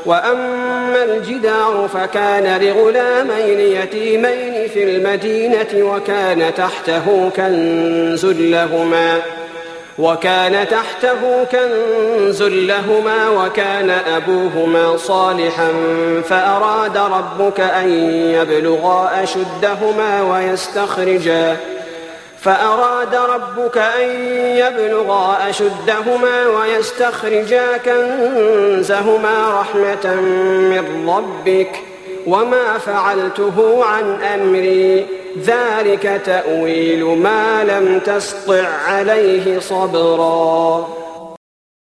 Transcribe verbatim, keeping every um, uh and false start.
وأما الجدار فكان لغلامين يتيمين في المدينة وكان تحته كنز لهما وكان تحته كنز لهما وكان أبوهما صالحا فأراد ربك أن يبلغا أشدهما ويستخرجا فأراد ربك أن يبلغا أشدهما ويستخرجا كنزهما رحمة من ربك وما فعلته عن أمري ذلك تأويل ما لم تسطع عليه صبرا